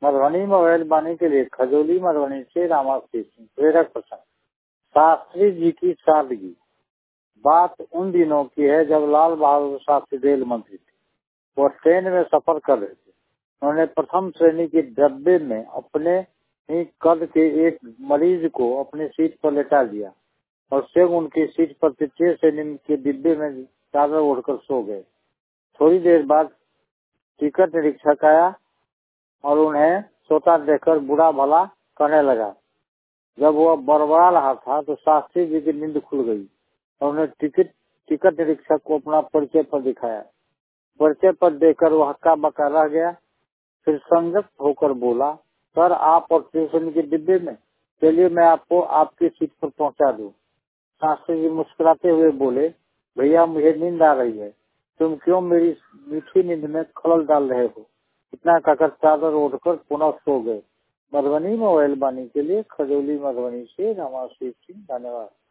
Madhubani mobile बानी के लिए खजौली मधुबनी से रामाश्री सिंह। प्रेरक प्रसंग। शास्त्री जी की सादगी। बात उन दिनों की है जब लाल बहादुर शास्त्री रेल मंत्री थे। वो ट्रेन में सफर कर रहे थे। उन्होंने प्रथम श्रेणी के डब्बे में अपने ही कद के एक मरीज को अपनी सीट पर लेटा दिया और स्वयं उनकी सीट पर तृतीय श्रेणी के डिब्बे में चादर ओढ़कर सो गए। थोड़ी देर बाद टिकट निरीक्षक आया और उन्हें सोता देखकर बुरा भला कहने लगा। जब वह बड़बड़ा रहा था तो शास्त्री जी की नींद खुल गई और उन्हें टिकट निरीक्षक को अपना परिचय पर दिखाया। परिचय पर देखकर वह हक्का बक्का रह गया। फिर संगत होकर बोला, सर आप और स्टेशन के डिब्बे में, चलिए मैं आपको आपकी सीट पर पहुंचा दूं। शास्त्री जी मुस्कुराते हुए बोले, भैया मुझे नींद आ रही है, तुम क्यों मेरी मीठी नींद में खलल डाल रहे हो। इतना कहकर चादर ओढ़कर पुनः सो गए। मधुबनी मोबाइल बानी के लिए खजौली मधुबनी से रामाश्री सिंह। धन्यवाद।